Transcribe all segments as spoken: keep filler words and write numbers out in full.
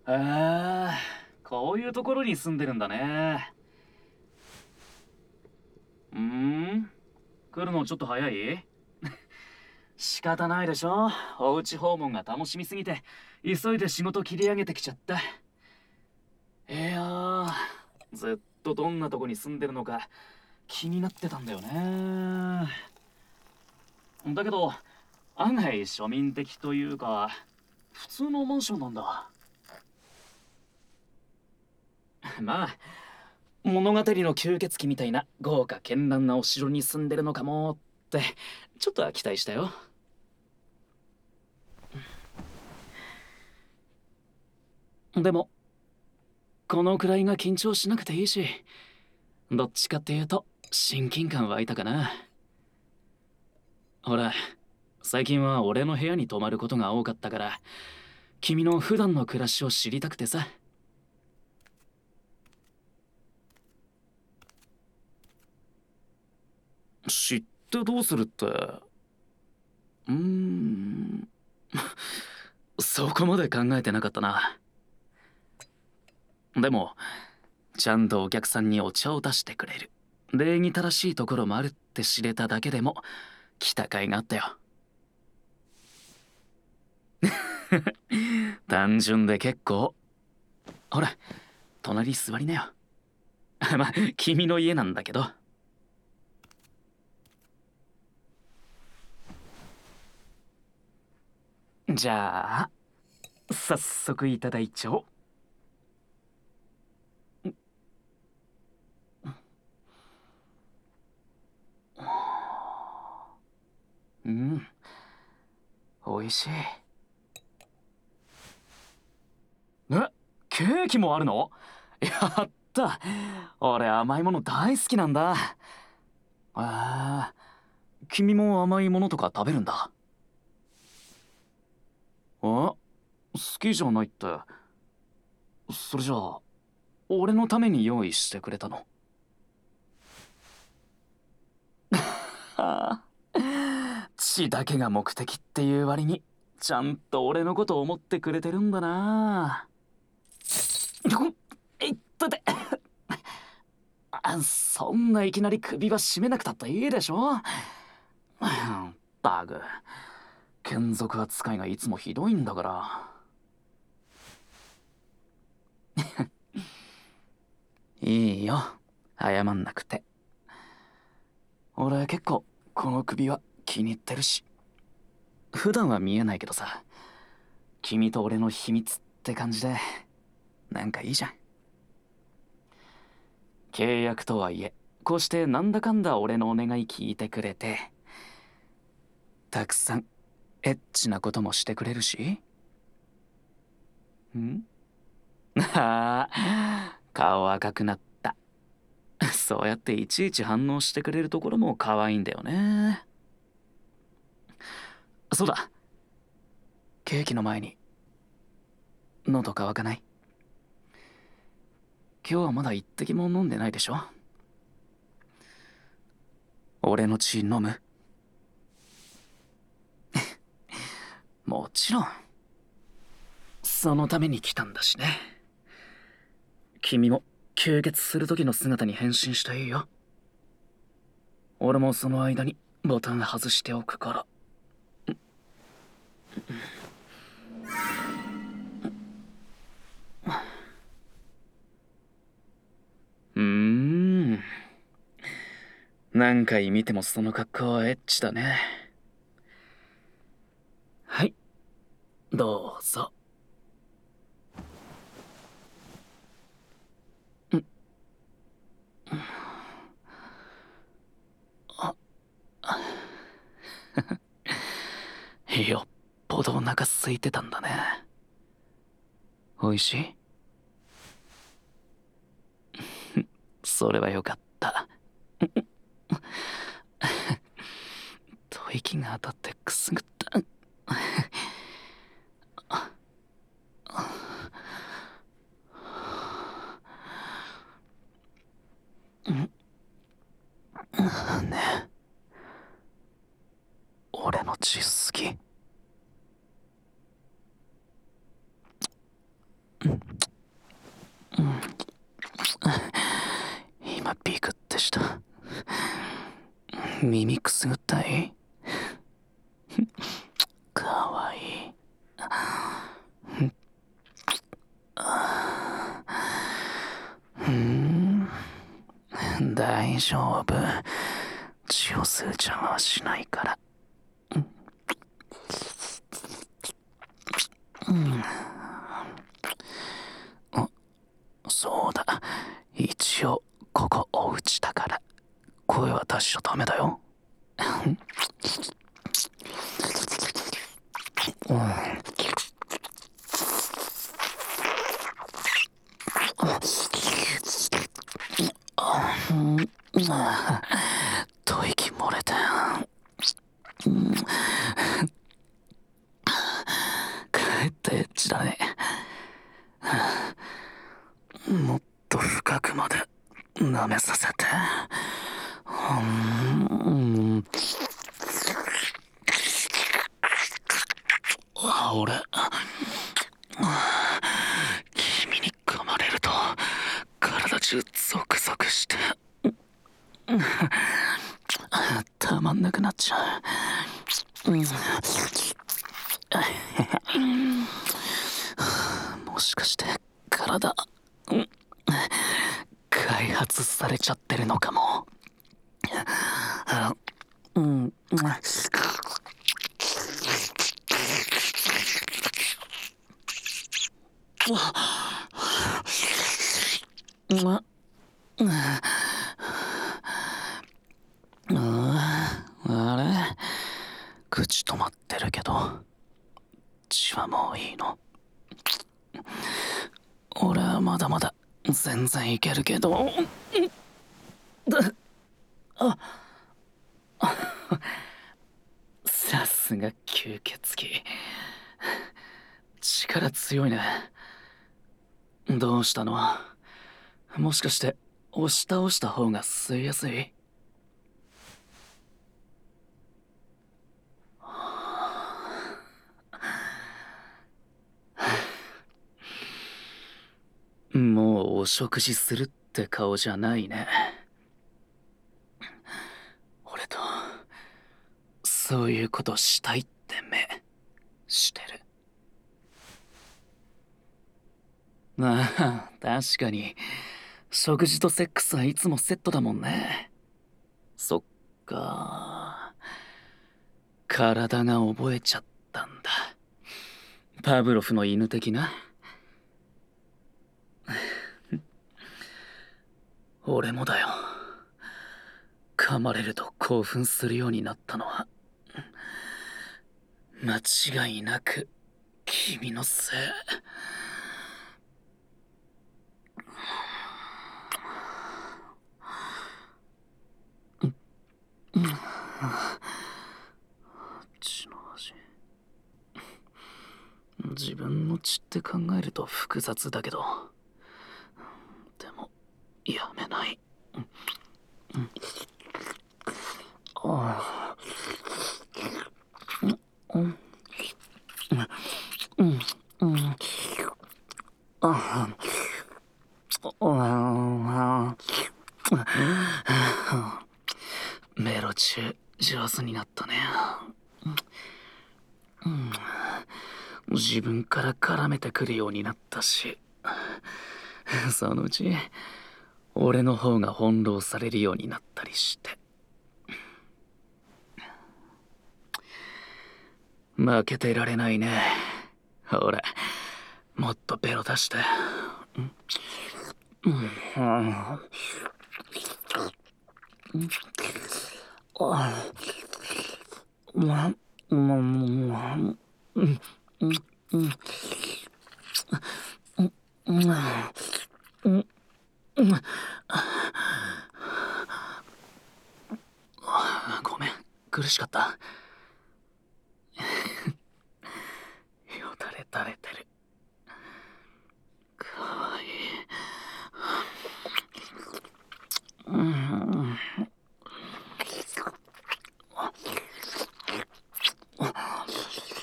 えー、こういうところに住んでるんだね。うーん、来るのちょっと早い？仕方ないでしょ。おうち訪問が楽しみすぎて、急いで仕事切り上げてきちゃった。いやー、ずっとどんなとこに住んでるのか気になってたんだよね。だけど、案外庶民的というか、普通のマンションなんだ。まあ、物語の吸血鬼みたいな豪華絢爛なお城に住んでるのかもって、ちょっとは期待したよ。でも、このくらいが緊張しなくていいし、どっちかっていうと親近感湧いたかな。ほら、最近は俺の部屋に泊まることが多かったから、君の普段の暮らしを知りたくてさ。知ってどうするって。うーんそこまで考えてなかったな。でもちゃんとお客さんにお茶を出してくれる、礼儀正しいところもあるって知れただけでも来た甲斐があったよ。単純で結構。ほら、隣座りなよ。まあ君の家なんだけど。じゃあ早速いただいちゃおう。うん、おいしい。え、ケーキもあるの？やった、俺甘いもの大好きなんだ。ああ、君も甘いものとか食べるんだ。あ、好きじゃないって、それじゃあ俺のために用意してくれたの？はあ、血だけが目的っていう割にちゃんと俺のこと思ってくれてるんだな。いったてあ、そんないきなり首は絞めなくたっていいでしょ。バグ、眷属扱いがいつもひどいんだから。いいよ、謝んなくて。俺結構この首は気に入ってるし。普段は見えないけどさ、君と俺の秘密って感じでなんかいいじゃん。契約とはいえ、こうしてなんだかんだ俺のお願い聞いてくれて、たくさんエッチなこともしてくれるし。んああ、顔赤くなった。そうやっていちいち反応してくれるところも可愛いんだよね。そうだ、ケーキの前に喉乾かない？今日はまだ一滴も飲んでないでしょ。俺の血飲む？もちろん、そのために来たんだしね。君も吸血する時の姿に変身していいよ。俺もその間にボタン外しておくから。うーん、何回見てもその格好はエッチだね。はい、どうぞ。よっぽどお腹空いてたんだね。おいしい？それはよかった。吐息が当たってくすぐった。ね、俺の血好き？ 今ビクってした。耳くすぐったい。かわいい。うん、大丈夫。血を吸う邪魔はしないから。うん、あ、そうだ。一応ここお家だから声は出しちゃダメだよ。吐息漏れたよ。帰ってエッチだね。もっと深くまで舐めさせて。うん、俺君に噛まれると体中ゾクゾクしてたまんなくなっちゃう。もしかして体開発されちゃってるのかも。うん、ま、あれ口止まってるけど血はもういいの？俺はまだまだ全然いけるけど。あさすが吸血鬼、力強いね。どうしたの？もしかして押し倒した方が吸いやすい？もうお食事するって顔じゃないね。俺とそういうことしたいって目してる。ああ、確かに食事とセックスはいつもセットだもんね。そっか、体が覚えちゃったんだ。パブロフの犬的な。俺もだよ。噛まれると興奮するようになったのは間違いなく君のせい。血の味。自分の血って考えると複雑だけど、でもやめない。ああ、うんうんうんああ、メロチュ上手になったね。うん、自分から絡めてくるようになったし、そのうち俺の方が翻弄されるようになったりして。負けてられないね。ほら、もっとベロ出して。うんうんごめん、苦しかった。よだれ垂れてる。かわいい。うん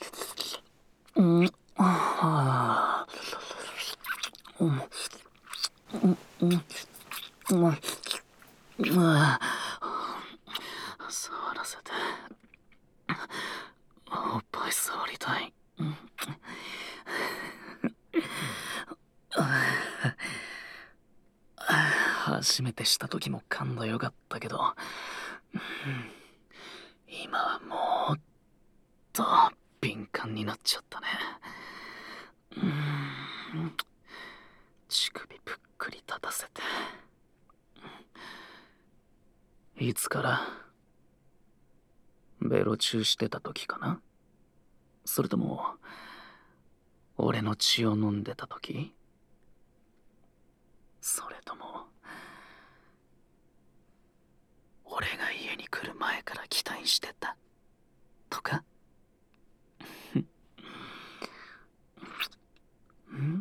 うん、ああ、うん、 うん、ああ、触らせて。おっぱい触りたい。うん、初めてした時も感度良かったけど、今はもっと敏感になっちゃったね。うん、乳首ぷっくり立たせて。いつからベロチューしてた時かな？それとも俺の血を飲んでた時？それとも俺が家に来る前から期待してたとか？ん？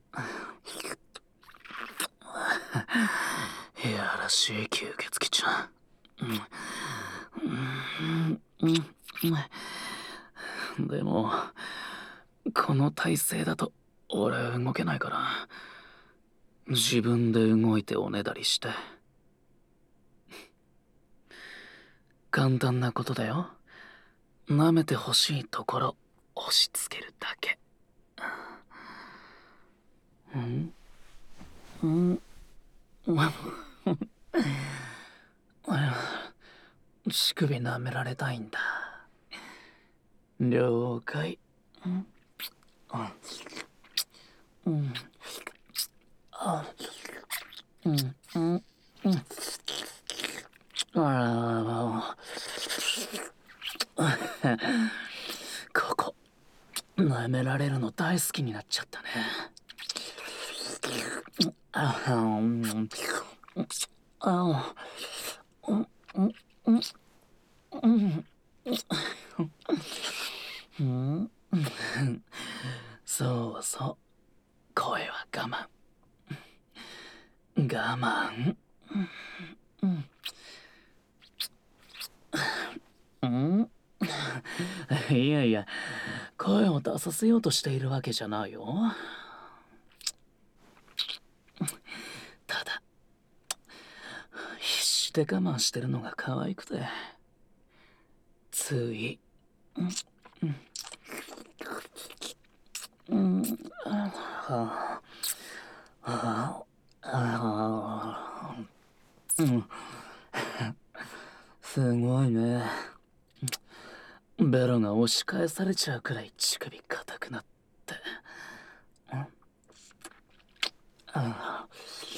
いやらしい吸血鬼ちゃん。うんうん、でもこの体勢だと俺動けないから、自分で動いておねだりして。簡単なことだよ。舐めてほしいところ押し付けるだけ。うんうん乳首舐められたいんだ。了解。うんうんあうんうんうんあここ舐められるの大好きになっちゃったね。あうんあうんうんうんうんうんそうそう、声は我慢我慢。うんうんいやいや、声を出させようとしているわけじゃないよ。ただ必死で我慢してるのが可愛くて、ついうんうんあああうんすごいね。ベロが押し返されちゃうくらい乳首硬くなって。あ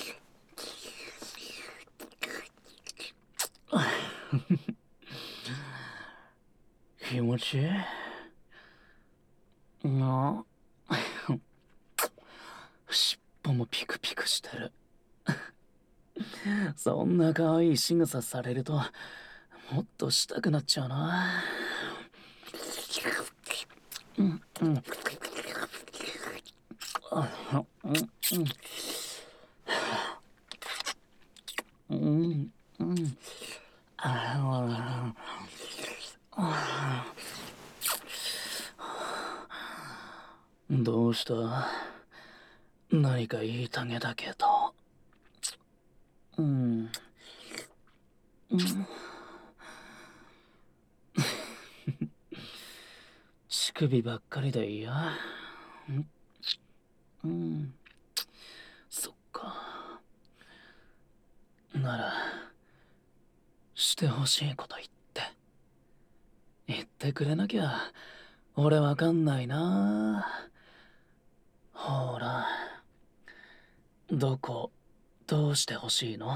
気持ちいいな。尻尾もピクピクしてる。そんな可愛い仕草されるともっとしたくなっちゃうな。うんうんあうんうんうんああどうした？何か言いたげだけど。うんうん乳首ばっかりでいいや。うん、そっか。ならしてほしいこと言って言ってくれなきゃ俺わかんないな。ほら、どこどうしてほしいの？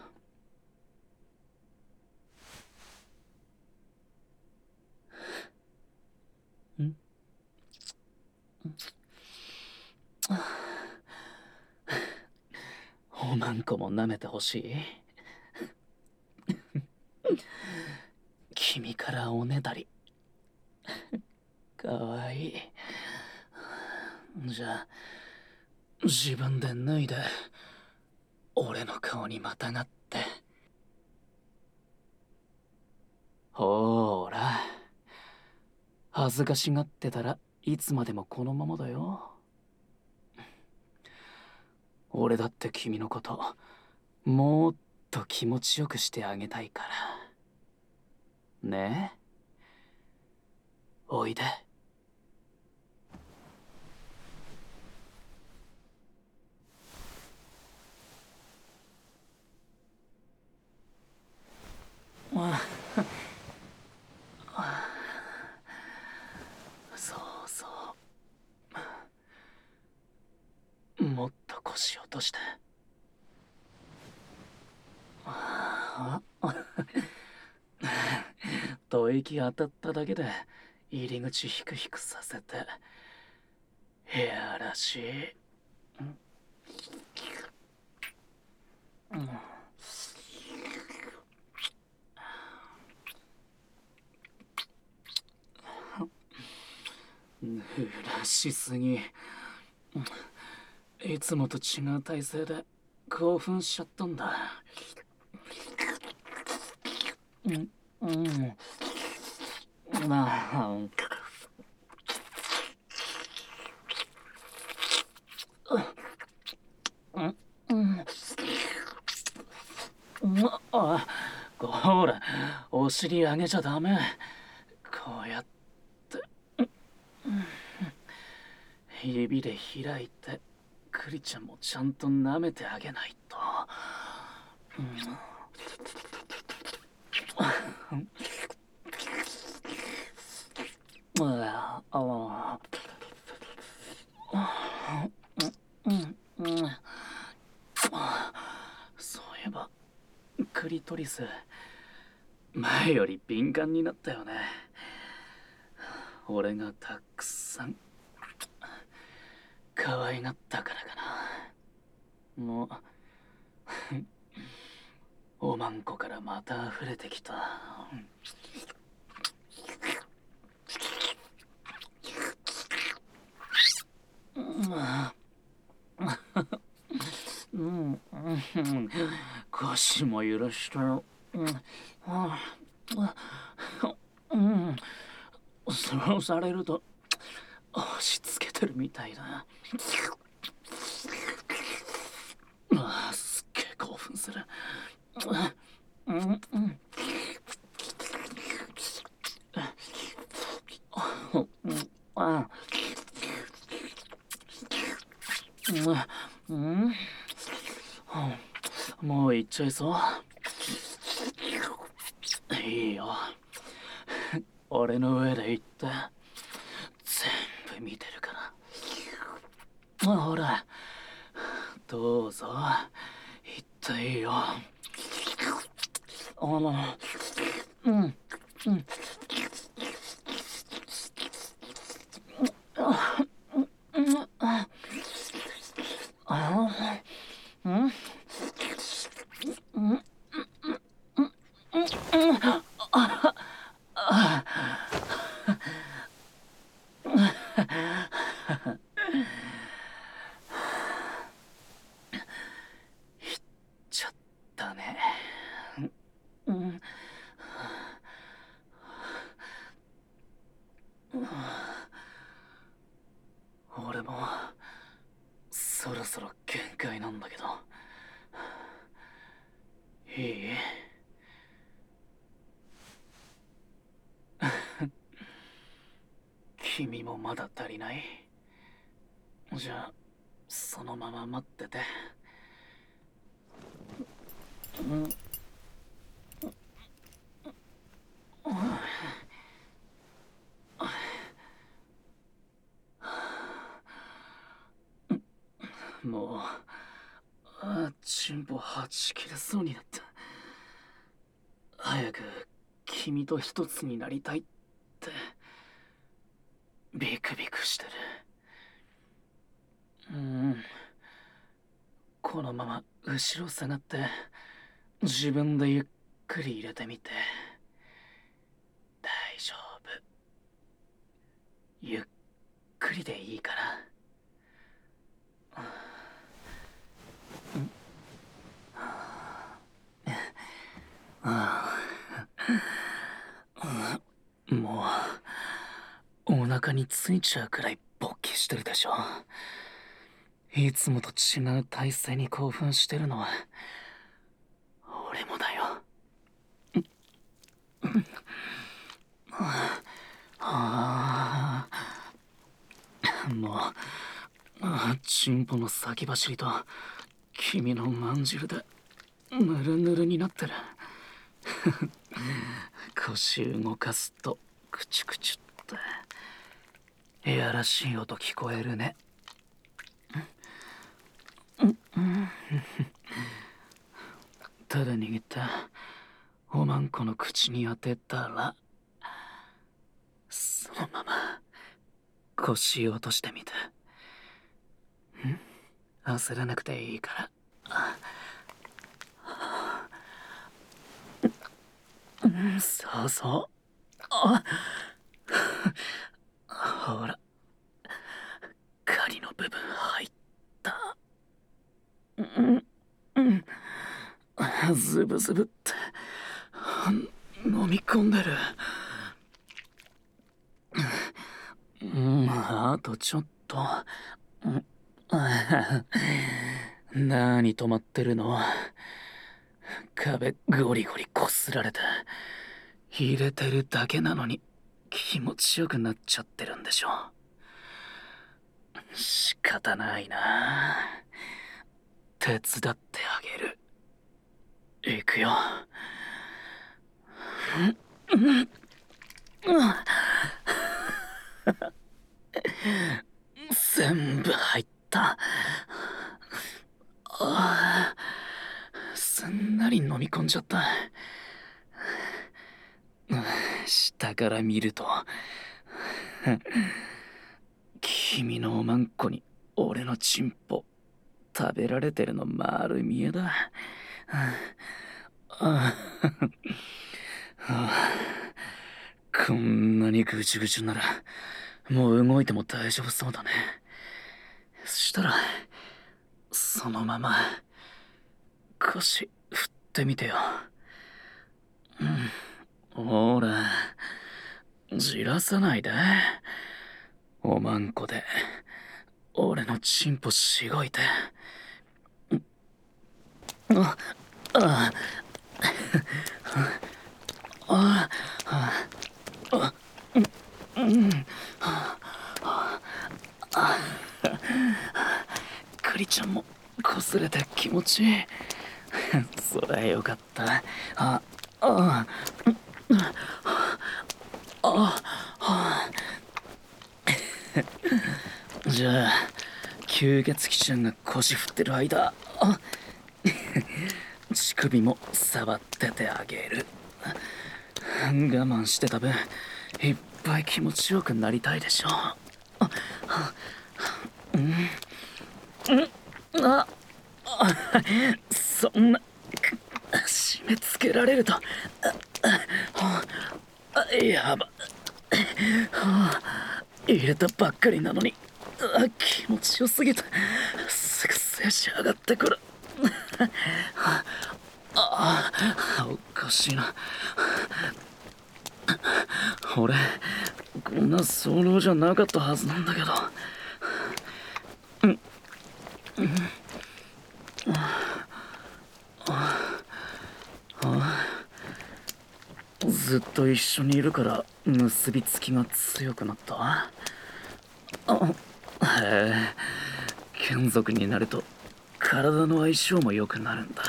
んおまんこも舐めてほしい？君からおねだりかわいい。じゃあ自分で脱いで俺の顔にまたがって。ほーら、恥ずかしがってたらいつまでもこのままだよ。俺だって君のこともっと気持ちよくしてあげたいから。ねえ、おいで。あそうそう。もっと腰落として。ああ吐息当たっただけで入り口ヒクヒクさせて。いやらしい。うんぬらしすぎ。いつもと違う体勢で興奮しちゃったんだ。うんうんまあうんうんあほら、お尻上げちゃダメ。こうやって指で開いてクリちゃんもちゃんと舐めてあげないと。うん、ああうんうんそういえばクリトリス前より敏感になったよね。俺がたくさん可愛がったからかな。もうおまんこからまた溢れてきた。うん、うん、腰も許したよ。うん、うん、そうされると押し付けてるみたいだ。ああ、すっげえ興奮する。うん、うん、うんあうん、もう行っちゃいそう。いいよ。俺の上で行って全部見てるから。ほら、どうぞ行っていいよ。あの、うん、うん。ちゃったね。うん。俺もそろそろ限界なんだけど。いい？君もまだ足りない？じゃあそのまま待ってて。うんもうあチンポはち切れそうになった。早く君と一つになりたいってビクビクしてる。うんこのまま後ろ下がって自分でゆっくり入れてみて。大丈夫、ゆっくりでいいから。もうお腹についちゃうくらい勃起してるでしょ。いつもと違う体勢に興奮してるのは俺もだよ。ああ、もう、あチンポの先走りと君のまんじゅうでぬるぬるになってる。腰動かすとクチュクチュっていやらしい音聞こえるね。ただ握ったおまんこの口に当てたらそのまま腰を落としてみて。ん焦らなくていいから。そうそう。あほら狩りの部分入った。うんうんズブズブって飲み込んでる。うんあとちょっと。何止まってるの。壁ゴリゴリこすられて入れてるだけなのに気持ちよくなっちゃってるんでしょ。仕方ないな。手伝ってあげる。行くよ。全部入った。ああすんなり飲み込んじゃった。下から見ると君のおまんこに俺のチンポ食べられてるの丸見えだ。ああこんなにぐちゅぐちゅならもう動いても大丈夫そうだね。そしたらそのまま腰振ってみてよ。うんほらじらさないで。おまんこで俺のチンポしごいて。あああああうんクリちゃんもこすれて気持ちいい。そりゃよかった。ああああじゃあ吸血鬼ちゃんが腰振ってる間あ乳首も触っててあげる。我慢してた分いっぱい気持ちよくなりたいでしょ。あうんああそんな締め付けられるとあやば入れたばっかりなのにあ気持ちよすぎてすぐ静し上がってくる。ああおかしいな。俺こんな早漏じゃなかったはずなんだけど。うんうんずっと一緒にいるから結びつきが強くなった。あへえ眷属になると体の相性も良くなるんだ。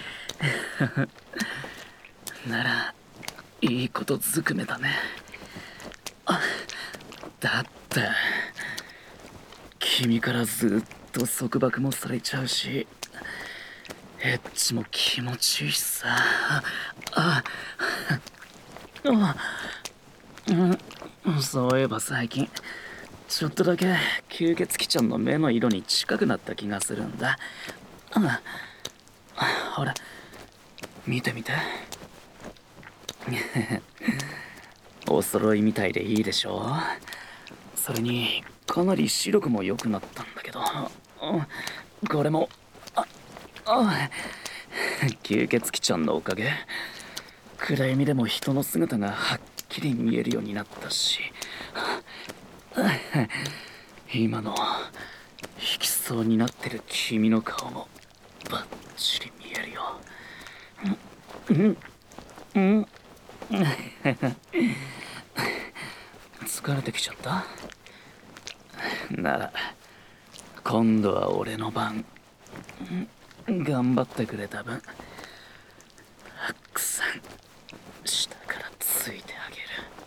ならいいことずくめだね。あだって君からずっと束縛もされちゃうしエッチも気持ちいいしさ。ああうんそういえば最近ちょっとだけ吸血鬼ちゃんの目の色に近くなった気がするんだ。うんほら見てみて。お揃いみたいでいいでしょ。それにかなり視力も良くなったんだけどこれもああ吸血鬼ちゃんのおかげ。暗闇でも人の姿がはっきり見えるようになったし今の引きそうになってる君の顔もバッチリ見えるよ。 うんうん疲れてきちゃった？なら今度は俺の番。頑張ってくれた分たくさん下からついてあげる。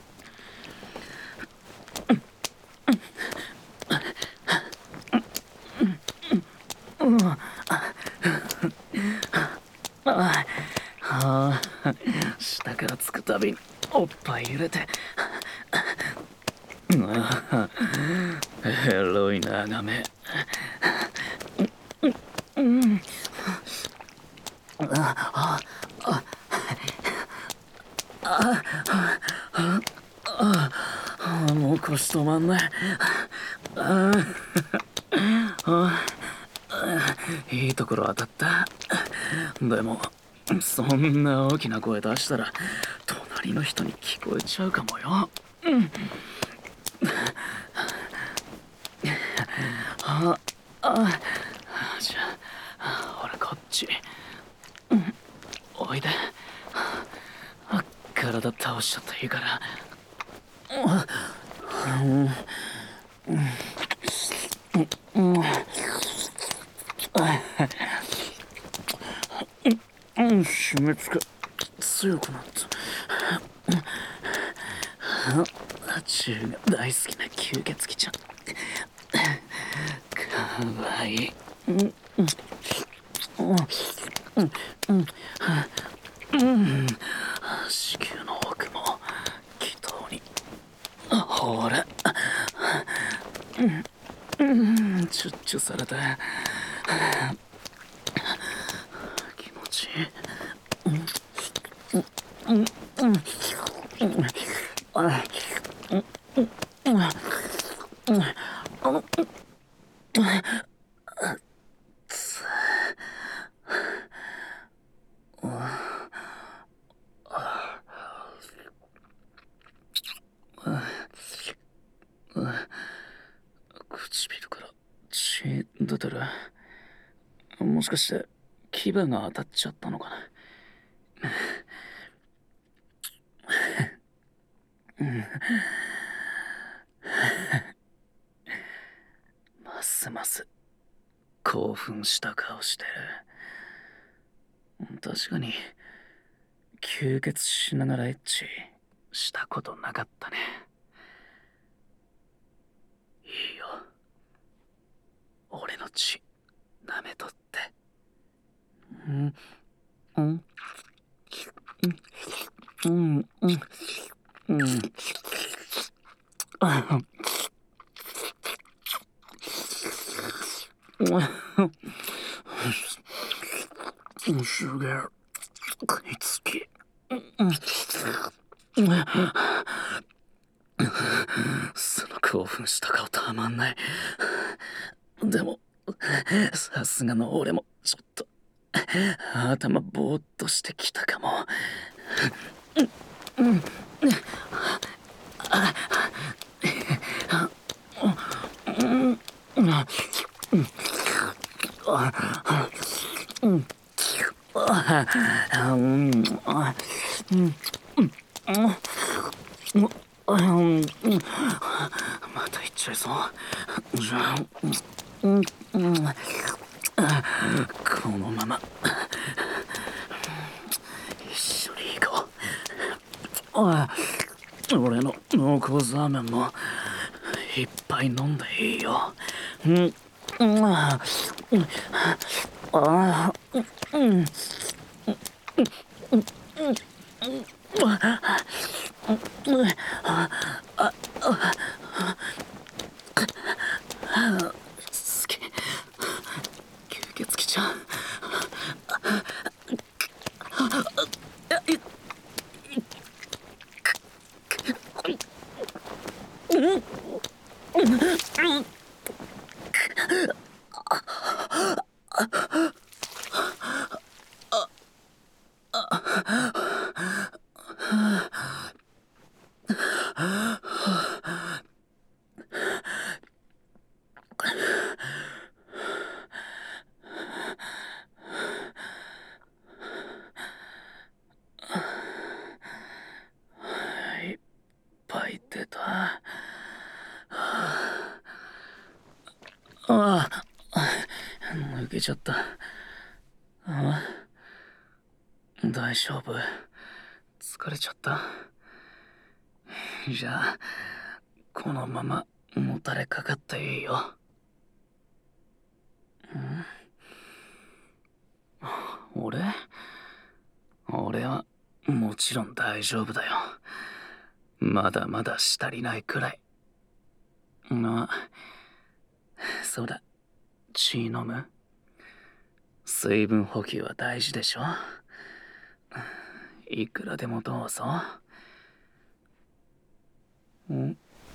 ああ、下からつくたびにおっぱい揺れて、ああ、エロい眺め。うんあああああもう腰止まんない。ああいいところ当たった。でもそんな大きな声出したら隣の人に聞こえちゃうかもよ。うんああじゃあほらこっち、うん、おいで。体倒しちゃっていいから。うんうんうんうん締め付け強くなった。中が大好きな吸血鬼ちゃんかわいい。うんうんうんうんうん子宮の奥も気筒にほらうんうんチュッチュされて気持ちいい。うんうんうんうんあうんうんうんあの唇から血出てる。もしかして牙が当たっちゃったのかな。ますます興奮した顔してる。確かに吸血しながらエッチしたことなかったね。いいよ俺の血舐めとって。うんうんうんうんうんあすげえ食いつき。その興奮した顔たまんない。でもさすがの俺もちょっと頭ぼーっとしてきたかも。うんまた行っちゃいそう。じゃあうんうんこのまま一緒に行こう。おい俺の濃厚ラーメンもいっぱい飲んでいいよ。うんうんああうん好き吸血鬼ちゃん。 けちゃった。あ、大丈夫。疲れちゃった。じゃあこのままもたれかかっていいよ。ん？俺俺はもちろん大丈夫だよ。まだまだ足りないくらい。まあそうだ、血飲む？水分補給は大事でしょ。いくらでもどうぞ。ん？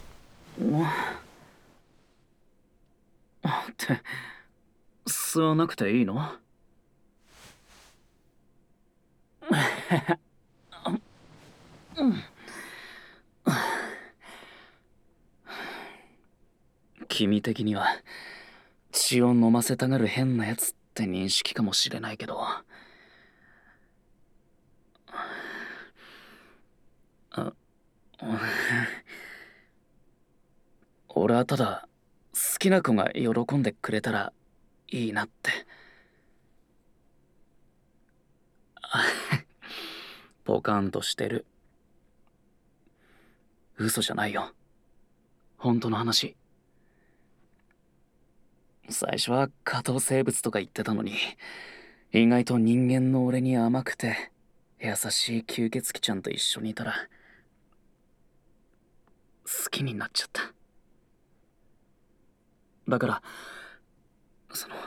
って吸わなくていいの？君的には血を飲ませたがる変なやつって認識かもしれないけど、あ俺はただ好きな子が喜んでくれたらいいなって。ポカンとしてる。嘘じゃないよ、本当の話。最初は下等生物とか言ってたのに、意外と人間の俺に甘くて優しい吸血鬼ちゃんと一緒にいたら好きになっちゃった。だからその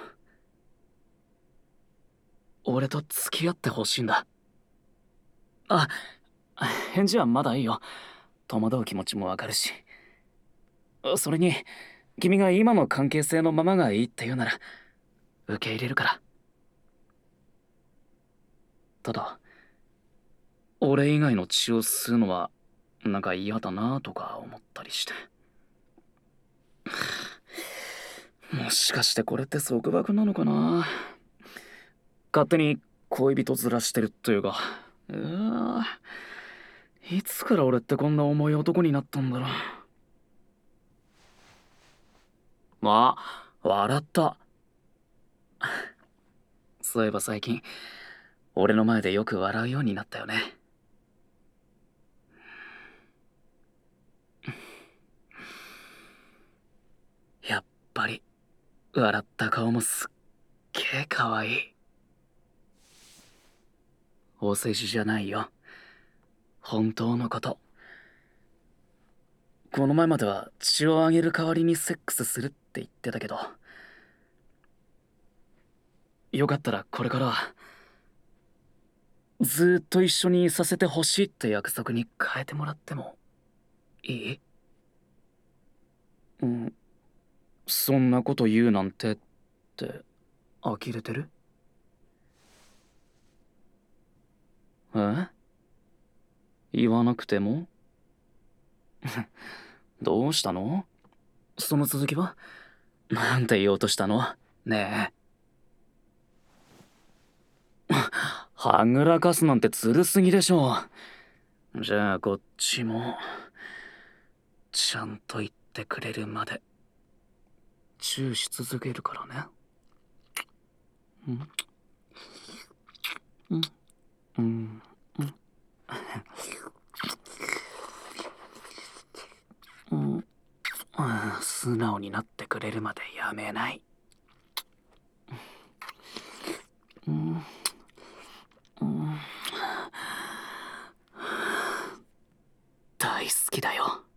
俺と付き合ってほしいんだ。あ、返事はまだいいよ。戸惑う気持ちもわかるし。それに君が今の関係性のままがいいって言うなら受け入れるから。ただ俺以外の血を吸うのはなんか嫌だなとか思ったりして。もしかしてこれって束縛なのかな。勝手に恋人ずらしてるっていうか。うわ、いつから俺ってこんな重い男になったんだろう。あ、笑った。そういえば最近俺の前でよく笑うようになったよね。やっぱり笑った顔もすっげえ可愛い。お世辞じゃないよ、本当のこと。この前までは血をあげる代わりにセックスするって言ってたけど、よかったらこれからはずーっと一緒にいさせてほしいって約束に変えてもらってもいい？うん、そんなこと言うなんてって呆れてる？え？言わなくても？どうしたの？その続きは？なんて言おうとしたの？ねえ。はぐらかすなんてずるすぎでしょ。じゃあこっちもちゃんと言ってくれるまでチューし続けるからね。うんうんうんうん、うん、素直になってくれるまでやめない。うんうん、大好きだよ。